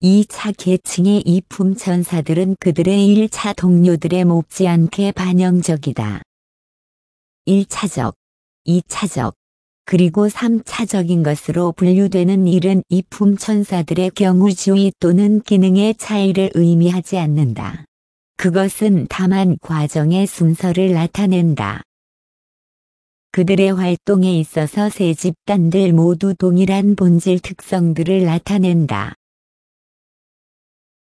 2차 계층의 이품천사들은 그들의 1차 동료들에 못지않게 반영적이다. 1차적, 2차적, 그리고 3차적인 것으로 분류되는 일은 이품천사들의 경우 주의 또는 기능의 차이를 의미하지 않는다. 그것은 다만 과정의 순서를 나타낸다. 그들의 활동에 있어서 세 집단들 모두 동일한 본질 특성들을 나타낸다.